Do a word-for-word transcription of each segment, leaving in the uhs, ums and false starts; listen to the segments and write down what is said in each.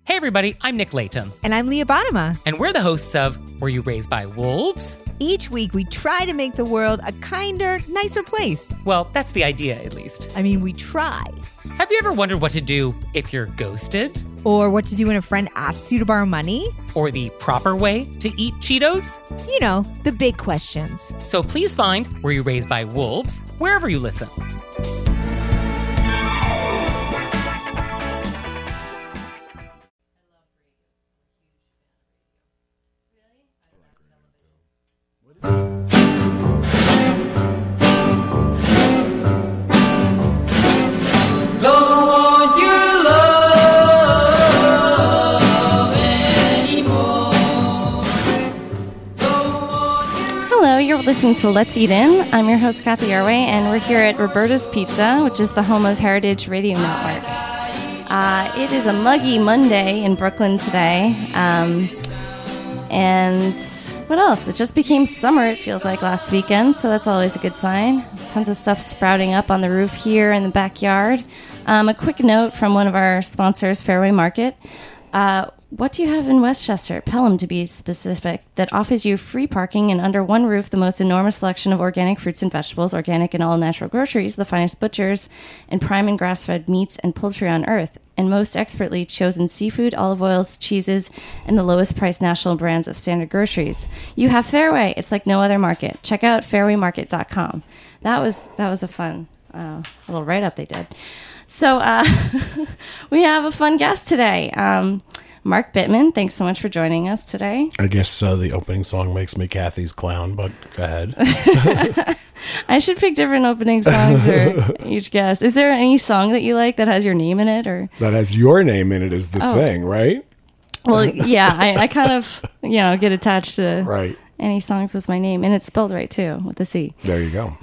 Hey everybody, I'm Nick Layton. And I'm Leah Bottima. And we're the hosts of Were You Raised by Wolves? Each week we try to make the world a kinder, nicer place. Well, that's the idea, at least. I mean, we try. Have you ever wondered what to do if you're ghosted? Or what to do when a friend asks you to borrow money? Or the proper way to eat Cheetos? You know, the big questions. So please find Were You Raised by Wolves wherever you listen. Listening to Let's Eat In. I'm your host, Kathy Arway, and we're here at Roberta's Pizza, which is the home of Heritage Radio Network. Uh, it is a muggy Monday in Brooklyn today. Um, and what else? It just became summer, it feels like, last weekend, so that's always a good sign. Tons of stuff sprouting up on the roof here in the backyard. Um, a quick note from one of our sponsors, Fairway Market. Uh, What do you have in Westchester, Pelham to be specific, that offers you free parking and under one roof the most enormous selection of organic fruits and vegetables, organic and all-natural groceries, the finest butchers, and prime and grass-fed meats and poultry on earth, and most expertly chosen seafood, olive oils, cheeses, and the lowest-priced national brands of standard groceries? You have Fairway. It's like no other market. Check out fairway market dot com. That was that was a fun uh, little write-up they did. So uh, we have a fun guest today. Um Mark Bittman, thanks so much for joining us today. I guess uh, the opening song makes me Kathy's clown, but go ahead. I should pick different opening songs for each guest. Is there any song that you like that has your name in it? Or that has your name in it is the oh. thing, right? Well, yeah, I, I kind of, you know, get attached to right. any songs with my name. And it's spelled right, too, with a C. There you go.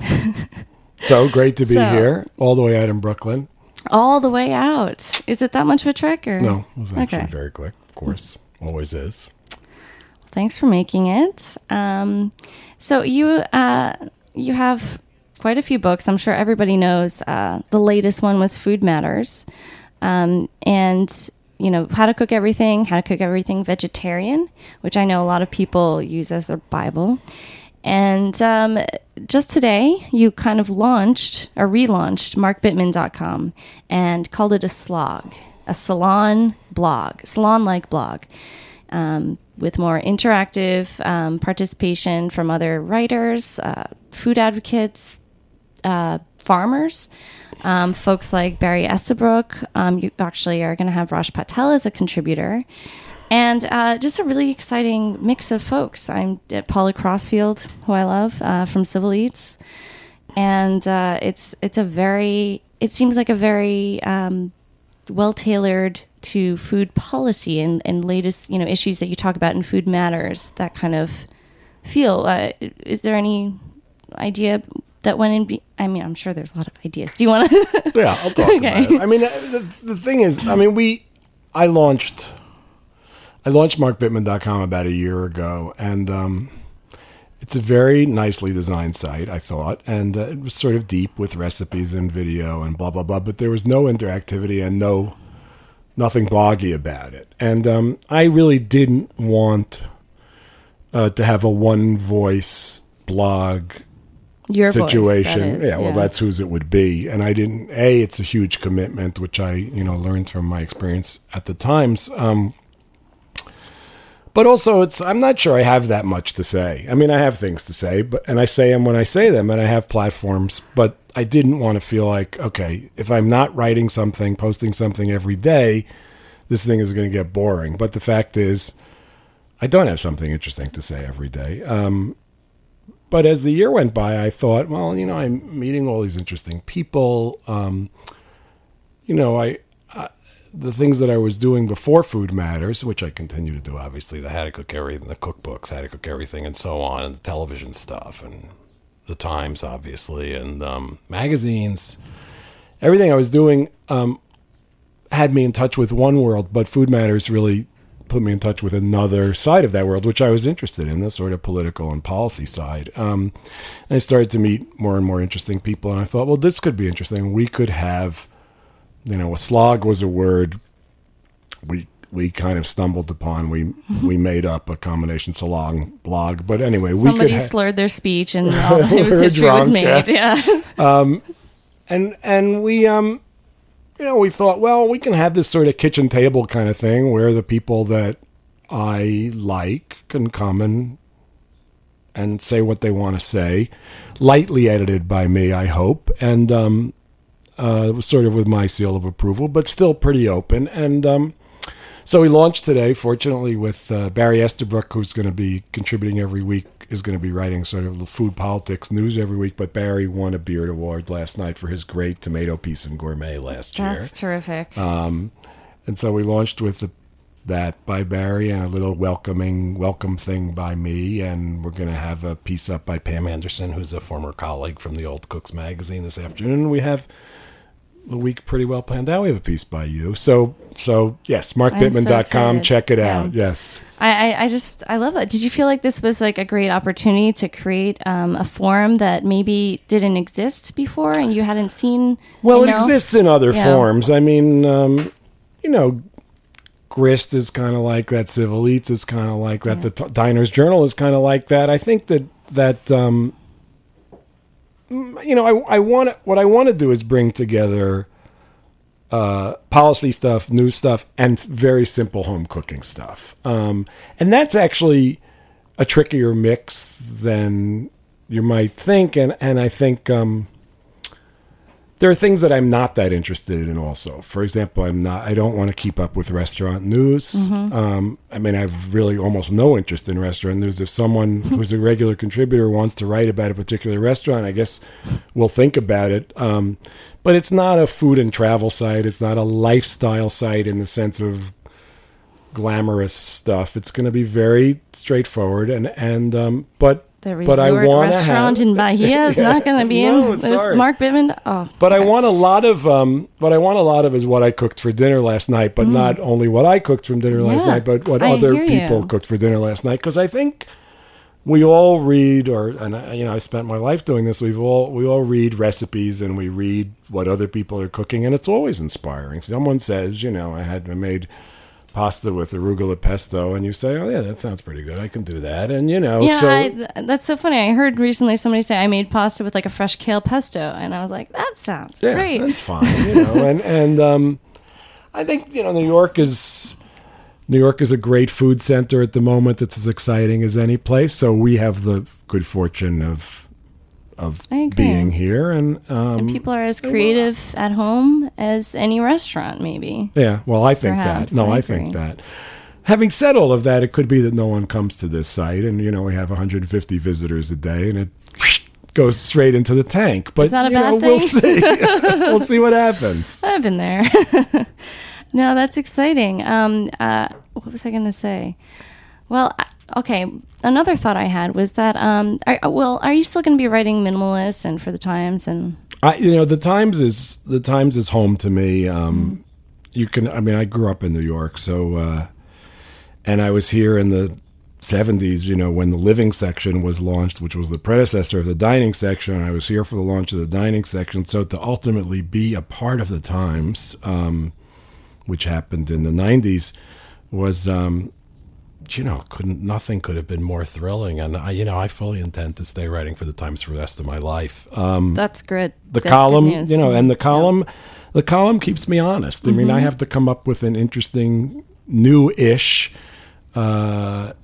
So great to be so, here, all the way out in Brooklyn. All the way out. Is it that much of a trek? Or? No, it was actually okay. very quick. Of course, always is. Thanks for making it. Um, so you uh, you have quite a few books. I'm sure everybody knows. Uh, the latest one was Food Matters, um, and you know how to cook everything, how to cook everything vegetarian, which I know a lot of people use as their Bible. And um, just today, you kind of launched or relaunched mark bittman dot com and called it a slog, a salon blog, salon-like blog, um, with more interactive um, participation from other writers, uh, food advocates, uh, farmers, um, folks like Barry Estabrook. Um, you actually are going to have Raj Patel as a contributor. And uh, just a really exciting mix of folks. I'm at Paula Crossfield, who I love, uh, from Civil Eats. And uh, it's it's a very, it seems like a very um, well-tailored to food policy and, and latest, you know, issues that you talk about in Food Matters, that kind of feel. Uh, is there any idea that went in? Be- I mean, I'm sure there's a lot of ideas. Do you want to? Yeah, I'll talk okay. about it. I mean, the, the thing is, I mean, we, I launched... I launched mark bittman dot com about a year ago, and um, it's a very nicely designed site, I thought, and uh, it was sort of deep with recipes and video and blah, blah, blah, but there was no interactivity and no nothing bloggy about it. And um, I really didn't want uh, to have a one-voice blog Your situation. Voice, that is, yeah, well, yeah. that's whose it would be. And I didn't, A, it's a huge commitment, which I, you know, learned from my experience at the Times. Um But also, it's I'm not sure I have that much to say. I mean, I have things to say, but and I say them when I say them, and I have platforms. But I didn't want to feel like, okay, if I'm not writing something, posting something every day, this thing is going to get boring. But the fact is, I don't have something interesting to say every day. Um, but as the year went by, I thought, well, you know, I'm meeting all these interesting people. Um, you know, I... The things that I was doing before Food Matters, which I continue to do, obviously, the How to Cook Everything, the cookbooks, How to Cook Everything, and so on, and the television stuff, and the Times, obviously, and um, magazines. Everything I was doing um, had me in touch with one world, but Food Matters really put me in touch with another side of that world, which I was interested in, the sort of political and policy side. Um, and I started to meet more and more interesting people, and I thought, well, this could be interesting. We could have... You know, a slog was a word. We we kind of stumbled upon. We we made up a combination. It's a long blog, but anyway, we Somebody could ha- slurred their speech, and all the news We were history was drunk, made. yes. Yeah. and and we um you know we thought, well, we can have this sort of kitchen table kind of thing where the people that I like can come and and say what they want to say, lightly edited by me, I hope, and um uh it was sort of with my seal of approval, but still pretty open. And um so we launched today, fortunately, with uh, Barry Estabrook, who's going to be contributing every week, is going to be writing sort of the food politics news every week. But Barry won a Beard Award last night for his great Tomato Piece and Gourmet last year. That's terrific. Um, and so we launched with the, that by Barry and a little welcoming welcome thing by me. And we're going to have a piece up by Pam Anderson, who's a former colleague from the Old Cooks magazine this afternoon. We have the week pretty well planned out. We have a piece by you. So, so yes, mark bittman dot com. So check it yeah. out. Yes. I, I, I just, I love that. Did you feel like this was like a great opportunity to create um, a forum that maybe didn't exist before and you hadn't seen? Well, you it know? exists in other Yeah. forms. I mean, um, you know, Grist is kind of like that. Civil Eats is kind of like that. Yeah. The T- Diners Journal is kind of like that. I think that, that, um, you know, I, I want to, what I want to do is bring together uh, policy stuff, news stuff, and very simple home cooking stuff. Um, and that's actually a trickier mix than you might think. And, and I think um, there are things that I'm not that interested in also. For example, I'm not, I don't want to keep up with restaurant news. Mm-hmm. Um, I mean, I have really almost no interest in restaurant news. If someone who's a regular contributor wants to write about a particular restaurant, I guess we'll think about it. Um, but it's not a food and travel site. It's not a lifestyle site in the sense of glamorous stuff. It's going to be very straightforward. And, and um, but The but I resort wanna restaurant have, in Bahia is Yeah. not going to be No, in. sorry. Is Mark Bittman. Oh, But I okay. want a lot of um, what I want a lot of is what I cooked for dinner last night, but not only what I cooked from dinner last Mm. Yeah, night, but what I other hear people you. cooked for dinner last night. Because I think we all read, or and I, you know, I spent my life doing this. We've all we all read recipes and we read what other people are cooking, and it's always inspiring. Someone says, you know, I had I made pasta with arugula pesto, and you say, oh yeah, that sounds pretty good. I can do that, and you know, Yeah, so I, th- that's so funny. I heard recently somebody say I made pasta with like a fresh kale pesto, and I was like, that sounds yeah, great. that's fine. You know, and and um, I think you know New York is New York is a great food center at the moment. It's as exciting as any place. So we have the good fortune of of I agree. being here, and um, And people are as creative at home as any restaurant, maybe. yeah. Well, I think Perhaps, that. No, I I, think agree. that. Having said all of that, it could be that no one comes to this site, and you know we have one hundred fifty visitors a day, and it goes straight into the tank. But Is that a you know, bad we'll thing? see. We'll see what happens. I've been there. No, that's exciting. Um, uh, what was I going to say? Well, I- okay. Another thought I had was that, um, are, well, are you still going to be writing minimalist and for the Times? And I, you know, the Times is the Times is home to me. Um, you can, I mean, I grew up in New York, so, uh, and I was here in the seventies. You know, when the living section was launched, which was the predecessor of the dining section. I was here for the launch of the dining section. So to ultimately be a part of the Times, um, which happened in the nineties, was, um, you know, couldn't nothing could have been more thrilling. And I, you know, I fully intend to stay writing for the Times for the rest of my life. Um, that's good. the That's column, good news. you know, and the column, the column keeps me honest. I mean, Mm-hmm. I have to come up with an interesting, new-ish, uh,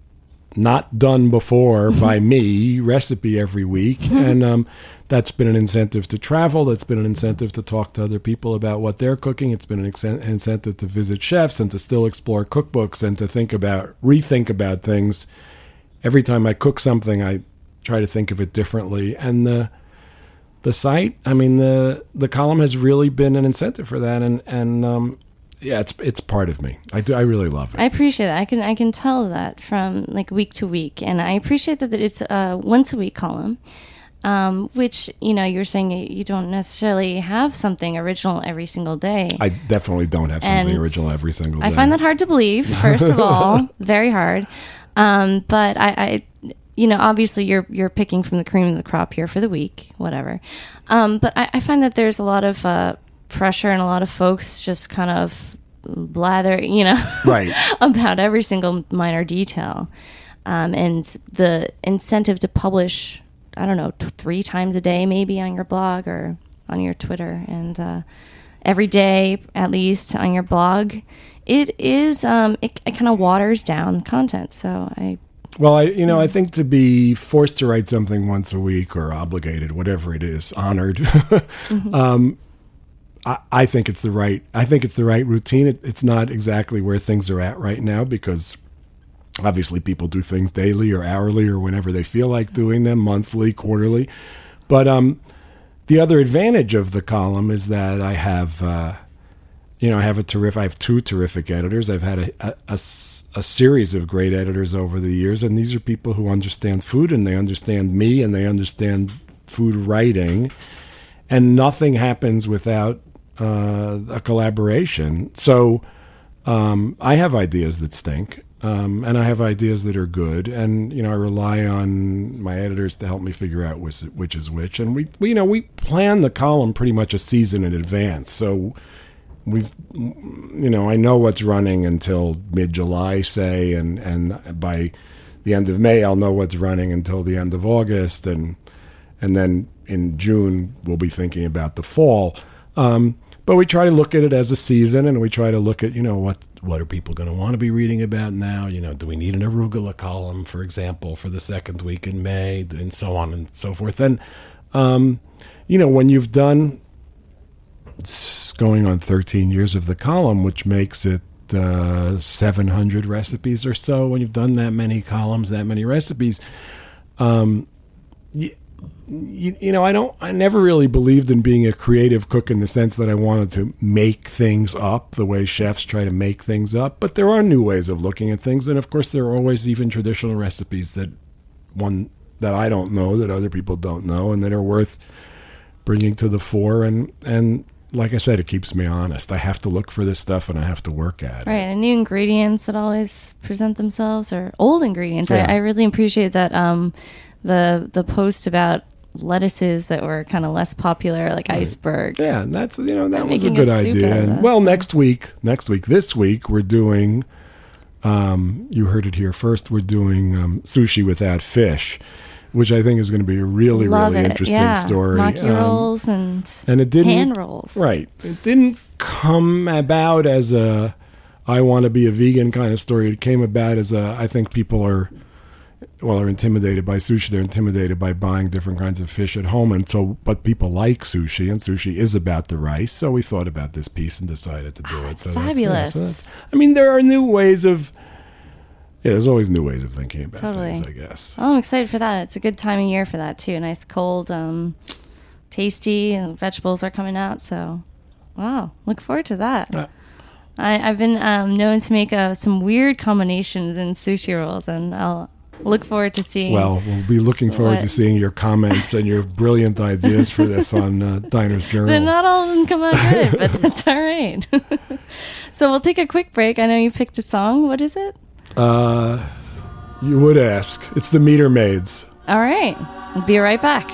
not done before Mm-hmm. by me recipe every week, and um, that's been an incentive to travel. That's been an incentive to talk to other people about what they're cooking. It's been an ex- incentive to visit chefs and to still explore cookbooks and to think about, rethink about things. Every time I cook something, I try to think of it differently, and the the site, I mean, the the column has really been an incentive for that, and and um, yeah, it's it's part of me. I do, I really love it. I appreciate that. I can I can tell that from like week to week, and I appreciate that, that it's a once a week column, um, which you know you're saying you don't necessarily have something original every single day. I definitely don't have something And original every single day. I find that hard to believe. First of all, very hard. Um, but I, I, you know, obviously you're you're picking from the cream of the crop here for the week, whatever. Um, but I, I find that there's a lot of uh, pressure and a lot of folks just kind of blather, you know, Right. about every single minor detail. Um, and the incentive to publish, I don't know, t- three times a day maybe on your blog or on your Twitter, and uh, every day at least on your blog, it is, um, it, it kind of waters down content. So I... Well, I, you know, I think to be forced to write something once a week or obligated, whatever it is, honored, mm-hmm. um, I, I think it's the right. I think it's the right routine. It, it's not exactly where things are at right now because obviously people do things daily or hourly or whenever they feel like doing them, monthly, quarterly. But um, the other advantage of the column is that I have. Uh, You know, I have a terrific. I have two terrific editors. I've had a, a, a, a series of great editors over the years, and these are people who understand food, and they understand me, and they understand food writing, and nothing happens without uh, a collaboration. So um, I have ideas that stink, um, and I have ideas that are good, and you know, I rely on my editors to help me figure out which, which is which, and we, we, you know, we plan the column pretty much a season in advance, so. We've, you know, I know what's running until mid-July, say, and, and by the end of May, I'll know what's running until the end of August, and and then in June, we'll be thinking about the fall. Um, but we try to look at it as a season, and we try to look at, you know, what what are people going to want to be reading about now? You know, do we need an arugula column, for example, for the second week in May, and so on and so forth. And, um, you know, when you've done... going on thirteen years of the column, which makes it uh, seven hundred recipes or so. When you've done that many columns, that many recipes, um, you, you, you know, I don't, I never really believed in being a creative cook in the sense that I wanted to make things up the way chefs try to make things up. But there are new ways of looking at things, and of course, there are always even traditional recipes that one that I don't know, that other people don't know, and that are worth bringing to the fore. And and like I said, it keeps me honest. I have to look for this stuff, and I have to work at it. Right, and new ingredients that always present themselves, or old ingredients. Yeah. I, I really appreciate that. Um, the the post about lettuces that were kind of less popular, like right. iceberg. Yeah, and that's, you know, that I'm was a making good a soup idea. out of And this. well, next week, next week, this week, we're doing. Um, you heard it here first. We're doing um, sushi without fish, which I think is going to be a really, Love really it. interesting yeah. story. Maki Um, rolls and, and it didn't hand rolls. Right. It didn't come about as a I want to be a vegan kind of story. It came about as a I think people are well are intimidated by sushi. They're intimidated by buying different kinds of fish at home, and so but people like sushi, and sushi is about the rice. So we thought about this piece and decided to do Oh, it. it's So fabulous. That's, yeah, so that's, I mean, there are new ways of. Yeah, there's always new ways of thinking about Totally. things, I guess. Well, I'm excited for that. It's a good time of year for that too. Nice cold, um, tasty, and vegetables are coming out. So, wow, look forward to that. Uh, I, I've been um, known to make uh, some weird combinations in sushi rolls, and I'll look forward to seeing. Well, we'll be looking forward what- to seeing your comments and your brilliant ideas for this on uh, Diners Journal. Then not all of them come out good, but that's all right. So we'll take a quick break. I know you picked a song. What is it? Uh, you would ask. It's the Meter Maids. All right. We'll be right back.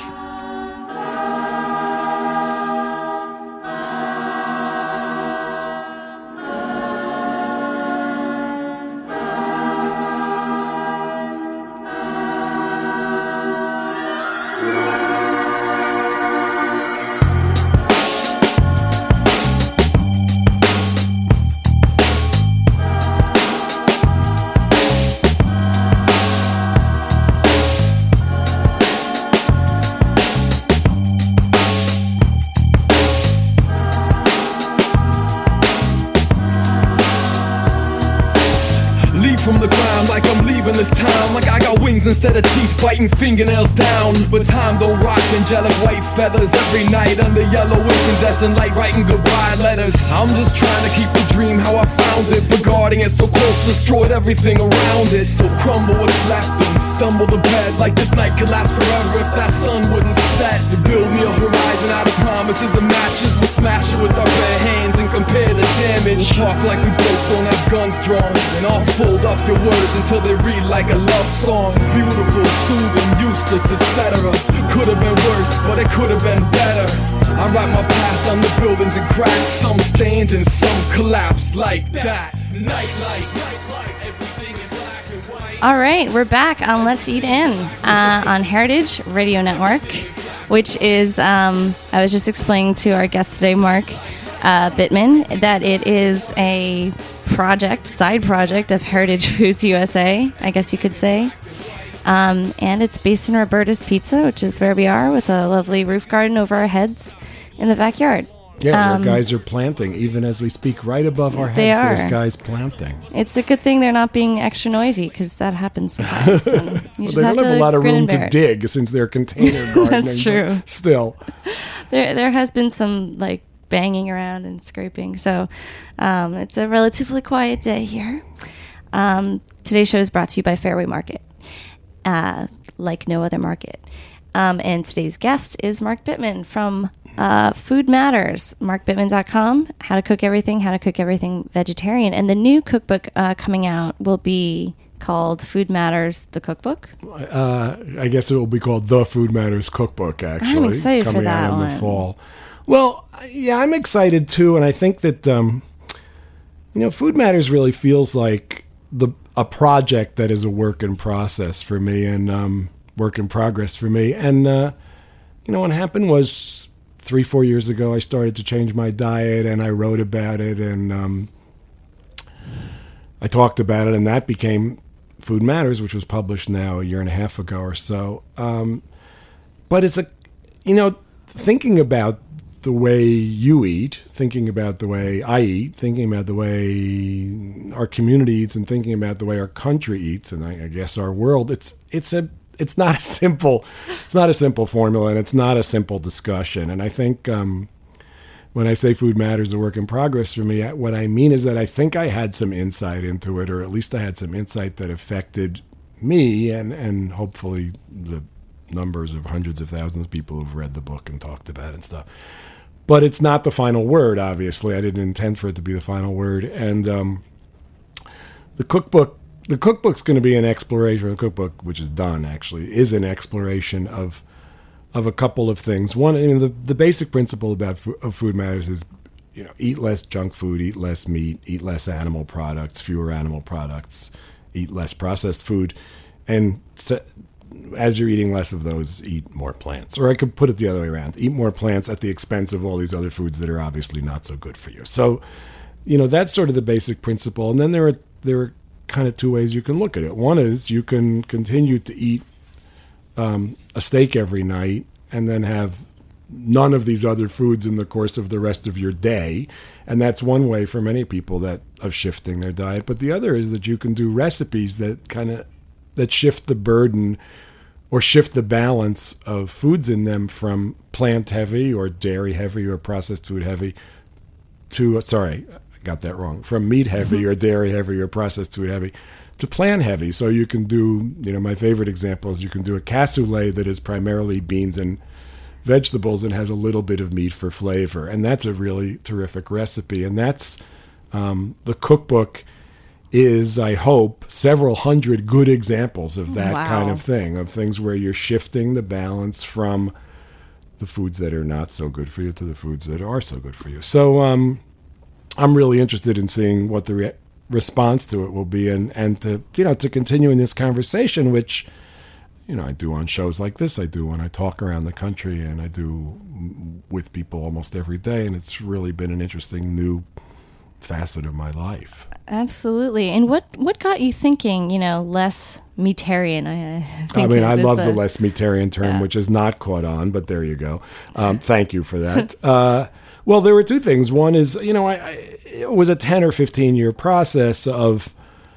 From the ground like I'm leaving this town, like I got wings instead of teeth biting fingernails down. But time don't rock angelic white feathers every night under yellow incandescent light, writing goodbye letters. I'm just trying to keep the dream how I found it, but guarding it so close destroyed everything around it. So crumble what's left and stumble to bed like this night could last forever if that sun wouldn't set. To build me a horizon out of promises and matches, we'll smash it with our bare hands and compare the damage. We'll talk like we both don't have guns drawn, and I'll fold up your words until they read like a love song. Beautiful, soothing, useless, et cetera. Could have been worse, but it could have been better. I write my past on the buildings and cracks. Some stains and some collapse like that. Nightlife, nightlife, everything in black and white. All right, we're back on Let's Eat In uh, on Heritage Radio Network, which is, um, I was just explaining to our guest today, Mark uh, Bittman, that it is a project, side project of Heritage Foods U S A, I guess you could say. Um, and it's based in Roberta's Pizza, which is where we are, with a lovely roof garden over our heads in the backyard. Yeah, Um, where guys are planting. Even as we speak, right above our heads, They are. there's guys planting. It's a good thing they're not being extra noisy, because that happens sometimes. And you Well, just they have don't have to a lot of grin room and bear to it. dig since they're container gardening. That's true. but Still, There, there has been some like banging around and scraping, so um, it's a relatively quiet day here. Um, today's show is brought to you by Fairway Market, uh, like no other market. Um, and today's guest is Mark Bittman from uh, Food Matters, mark bittman dot com. How to cook everything, how to cook everything vegetarian. And the new cookbook uh, coming out will be called Food Matters, the cookbook. uh, I guess it will be called The Food Matters Cookbook, actually. excited for coming that out in one. the fall. Well, yeah, I'm excited too, and I think that, um, you know, Food Matters really feels like the a project that is a work in process for me and um, work in progress for me. And, uh, you know, what happened was three, four years ago, I started to change my diet, and I wrote about it, and um, I talked about it, and that became Food Matters, which was published now a year and a half ago or so. Um, but it's a, you know, thinking about the way you eat, thinking about the way I eat, thinking about the way our community eats, and thinking about the way our country eats, and I, I guess our world. It's it's a it's not a simple it's not a simple formula, and it's not a simple discussion. And I think um, when I say Food Matters, a work in progress for me, what I mean is that I think I had some insight into it, or at least I had some insight that affected me, and and hopefully the numbers of hundreds of thousands of people who've read the book and talked about it and stuff. But it's not the final word, obviously. I didn't intend for it to be the final word. And um, the cookbook, the cookbook's going to be an exploration. The cookbook, which is done, actually, is an exploration of of a couple of things. One, I mean, the, the basic principle about fo- of Food Matters is, you know, eat less junk food, eat less meat, eat less animal products, fewer animal products, eat less processed food, and se- as you're eating less of those, eat more plants. Or I could put it the other way around. Eat more plants at the expense of all these other foods that are obviously not so good for you. So, you know, that's sort of the basic principle. And then there are there are kind of two ways you can look at it. One is you can continue to eat um, a steak every night and then have none of these other foods in the course of the rest of your day. And that's one way for many people that of shifting their diet. But the other is that you can do recipes that kind of that shift the burden or shift the balance of foods in them from plant heavy or dairy heavy or processed food heavy to, sorry, I got that wrong, from meat heavy or dairy heavy or processed food heavy to plant heavy. So you can do, you know, my favorite example is you can do a cassoulet that is primarily beans and vegetables and has a little bit of meat for flavor. And that's a really terrific recipe. And that's um, the cookbook is, I hope, several hundred good examples of that Wow. kind of thing, of things where you're shifting the balance from the foods that are not so good for you to the foods that are so good for you. So um, I'm really interested in seeing what the re- response to it will be, and, and to, you know, to continue in this conversation, which, you know, I do on shows like this. I do when I talk around the country, and I do with people almost every day, and it's really been an interesting new facet of my life. Absolutely. And what, what got you thinking, you know, less meatarian? I, I, think I mean, is- I is love the, the less meatarian term, Yeah. which is not caught on, but there you go. Um, thank you for that. uh, well, there were two things. One is, you know, I, I it was a ten or fifteen year process of.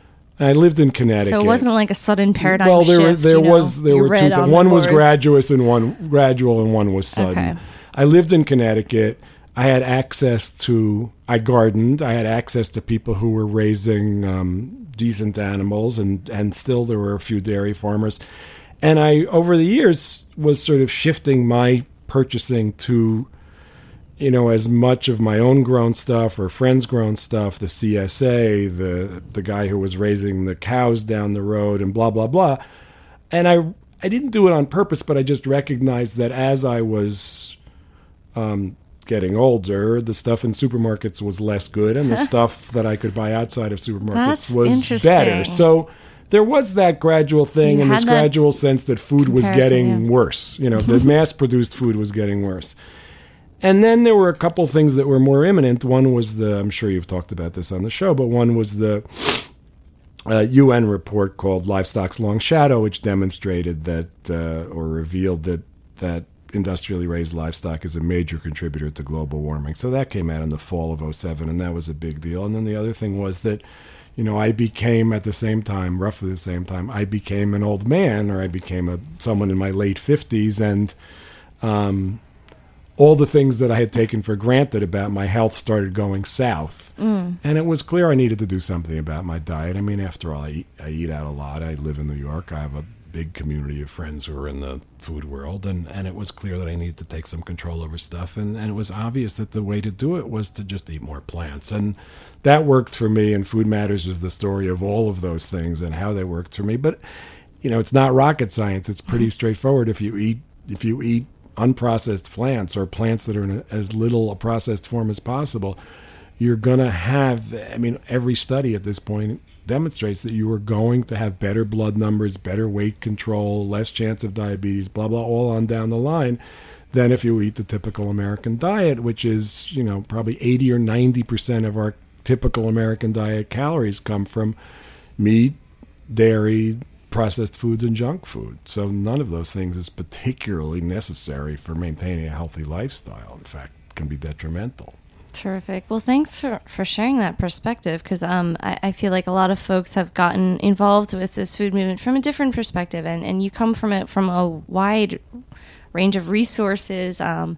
I lived in Connecticut. So it wasn't like a sudden paradigm well, there shift. were there you know, was there you were two read things. on One the was horse. graduous and one gradual and one was sudden. Okay. I lived in Connecticut. I had access to. I gardened. I had access to people who were raising um, decent animals, and and still there were a few dairy farmers. And I, over the years, was sort of shifting my purchasing to, you know, as much of my own grown stuff or friends' grown stuff, the C S A, the the guy who was raising the cows down the road, and blah, blah, blah. And I I didn't do it on purpose, but I just recognized that as I was um, getting older, the stuff in supermarkets was less good, and the stuff that I could buy outside of supermarkets That's was interesting. better. So there was that gradual thing, You and had this that gradual sense that food was comparison, getting yeah. worse. You know, the mass-produced food was getting worse. And then there were a couple things that were more imminent. One was the, I'm sure you've talked about this on the show, but one was the uh, U N report called Livestock's Long Shadow, which demonstrated that, uh, or revealed that, that industrially raised livestock is a major contributor to global warming. So that came out in the fall of oh seven, and that was a big deal. And then the other thing was that, you know, I became at the same time, roughly the same time, I became an old man, or I became a someone in my late fifties, and um, all the things that I had taken for granted about my health started going south. Mm. And it was clear I needed to do something about my diet. I mean, after all, I eat, I eat out a lot. I live in New York. I have a big community of friends who are in the food world, and, and it was clear that I needed to take some control over stuff, and, and it was obvious that the way to do it was to just eat more plants, and that worked for me, and Food Matters is the story of all of those things and how they worked for me. But, you know, it's not rocket science. It's pretty straightforward. If you eat if you eat unprocessed plants, or plants that are in a, as little a processed form as possible, you're going to have, I mean, every study at this point demonstrates that you are going to have better blood numbers, better weight control, less chance of diabetes, blah, blah, all on down the line, than if you eat the typical American diet, which is, you know, probably eighty or ninety percent of our typical American diet calories come from meat, dairy, processed foods, and junk food. So none of those things is particularly necessary for maintaining a healthy lifestyle. In fact, it can be detrimental. Terrific. Well, thanks for, for sharing that perspective, because um, I, I feel like a lot of folks have gotten involved with this food movement from a different perspective, and, and you come from it from a wide range of resources. Um,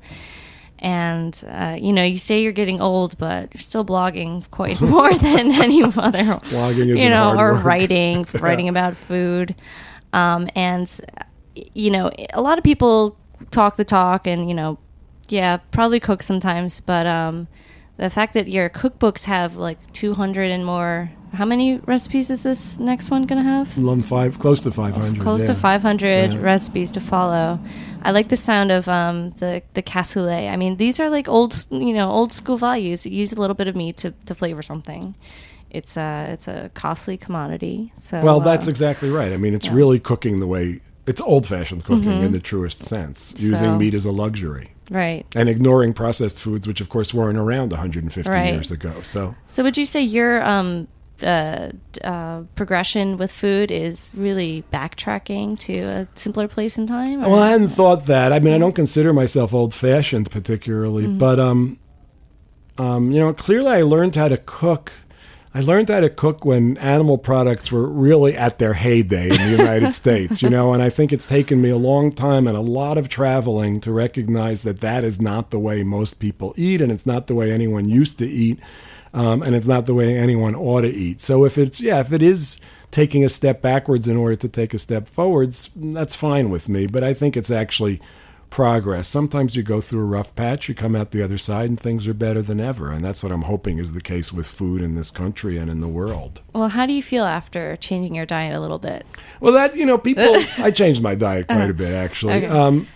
and, uh, you know, you say you're getting old, but you're still blogging quite more than any other, blogging isn't you know, hard or work. writing, writing about food. Um, and, you know, a lot of people talk the talk and, you know, yeah, probably cook sometimes, but um, the fact that your cookbooks have like two hundred and more, how many recipes is this next one going to have? One five, close to five hundred. Close yeah. to five hundred Yeah. recipes to follow. I like the sound of um, the the cassoulet. I mean, these are like old, you know, old school values. You use a little bit of meat to, to flavor something. It's a it's a costly commodity. So Well, that's uh, exactly right. I mean, it's yeah. really cooking the way it's old-fashioned cooking Mm-hmm. in the truest sense, using So- meat as a luxury. right. And ignoring processed foods, which of course weren't around one hundred fifty Right. years ago. So, So would you say your um, uh, uh, progression with food is really backtracking to a simpler place in time? or- well, I hadn't thought that. I mean, I don't consider myself old-fashioned particularly, Mm-hmm. but um, um, you know, clearly I learned how to cook. I learned how to cook when animal products were really at their heyday in the United States, you know, and I think it's taken me a long time and a lot of traveling to recognize that that is not the way most people eat, and it's not the way anyone used to eat, um, and it's not the way anyone ought to eat. So if it's, yeah, if it is taking a step backwards in order to take a step forwards, that's fine with me, but I think it's actually progress. Sometimes you go through a rough patch, you come out the other side, and things are better than ever. And that's what I'm hoping is the case with food in this country and in the world. Well, how do you feel after changing your diet a little bit? Well, that, you know, people, I changed my diet quite a bit, actually. Okay. Um,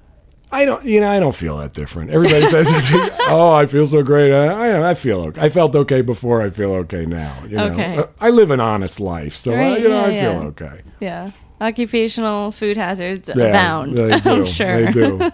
I don't, you know, I don't feel that different. Everybody says, "Oh, I feel so great." I, I, I feel okay. I felt okay before. I feel okay now. You know, Okay. Uh, I live an honest life, so I, Right, you know, yeah, I yeah. feel okay. Yeah. Occupational food hazards Yeah, abound, they do. I'm sure. They do.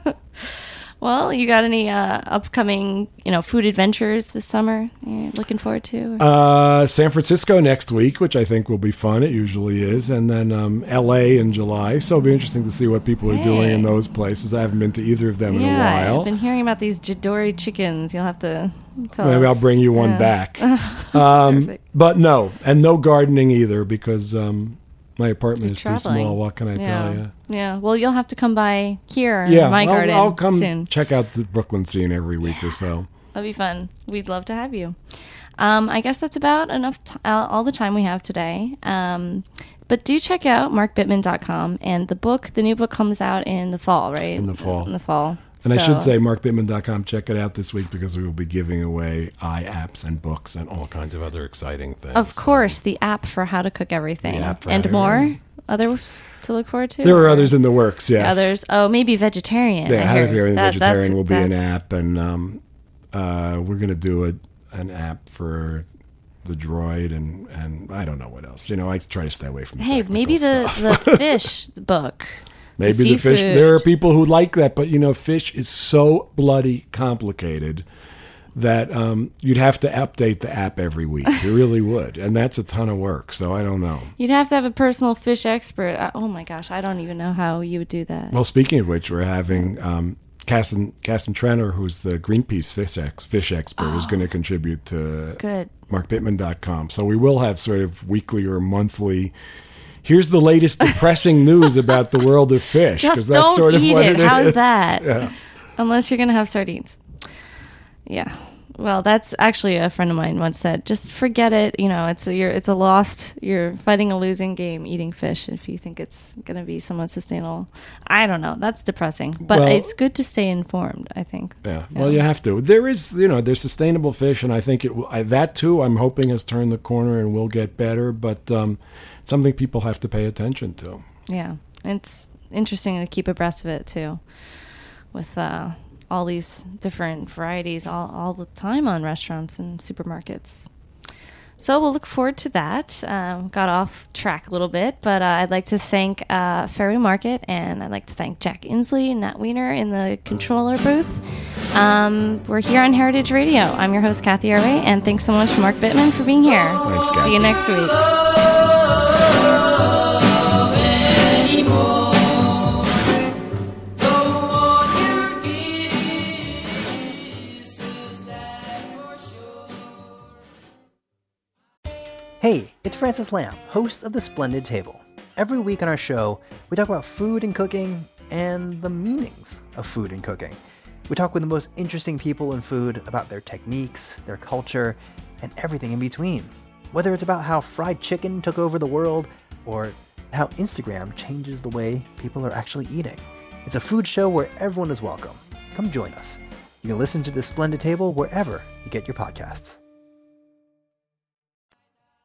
Well, you got any uh, upcoming, you know, food adventures this summer you're looking forward to? or- Uh, San Francisco next week, which I think will be fun. It usually is. And then um, L A in July. So it'll be interesting to see what people are doing in Hey. those places. I haven't been to either of them in a yeah, while. I've been hearing about these Jidori chickens. You'll have to tell Maybe us. I'll bring you one Yeah. back. Um, Perfect. but no, and no gardening either because um, my apartment You're is traveling. too small. What can I yeah. tell you? Yeah. Well, you'll have to come by here Yeah, in my I'll, garden I'll come soon. check out the Brooklyn scene every week or so. That'll be fun. We'd love to have you. Um, I guess that's about enough. T- uh, all the time we have today. Um, but do check out mark bittman dot com, and the book. The new book comes out in the fall, right? In the fall. In the fall. And I So- should say mark bittman dot com. Check it out this week because we will be giving away iApps and books and all kinds of other exciting things. Of course, the app for how to cook everything The app for and how to- more. others to look forward to? There are or others in the works, yes. Others? Oh, maybe vegetarian. Yeah, I How to heard. Be Everything That- Vegetarian that's- will be an that's- app, and um, uh, we're going to do a, an app for the droid, and, and I don't know what else. You know, I try to stay away from the Hey, technical maybe the, stuff. the fish book. Maybe the fish. seafood. There are people who like that, but you know, fish is so bloody complicated that um, you'd have to update the app every week. You really would, and that's a ton of work. So I don't know. You'd have to have a personal fish expert. Uh, Oh my gosh, I don't even know how you would do that. Well, speaking of which, we're having um, Casson Casson Trenner, who's the Greenpeace fish ex, fish expert, Oh. who's going to contribute to Good. mark bittman dot com. So we will have sort of weekly or monthly. Here's the latest depressing news about the world of fish. 'cause Just that's don't sort of eat what it. it How's is. that? Yeah. Unless you're going to have sardines. Yeah. Well, that's actually a friend of mine once said, just forget it. You know, it's a, you're, it's a lost, you're fighting a losing game eating fish if you think it's going to be somewhat sustainable. I don't know. That's depressing. But Well- it's good to stay informed, I think. Yeah, well, you have to. There is, you know, there's sustainable fish, and I think it will- I, that too. I'm hoping has turned the corner and will get better, but um, it's something people have to pay attention to. Yeah. It's interesting to keep abreast of it, too, with uh, all these different varieties all, all the time on restaurants and supermarkets. So we'll look forward to that. Um, got off track a little bit, but uh, I'd like to thank uh, Fairway Market, and I'd like to thank Jack Inslee and Nat Wiener in the controller booth. Um, we're here on Heritage Radio. I'm your host, Kathy Array, and thanks so much, Mark Bittman, for being here. Thanks, Kathy. See you next week. Hey, it's Francis Lamb, host of The Splendid Table. Every week on our show, we talk about food and cooking and the meanings of food and cooking. We talk with the most interesting people in food about their techniques, their culture, and everything in between. Whether it's about how fried chicken took over the world or how Instagram changes the way people are actually eating. It's a food show where everyone is welcome. Come join us. You can listen to The Splendid Table wherever you get your podcasts.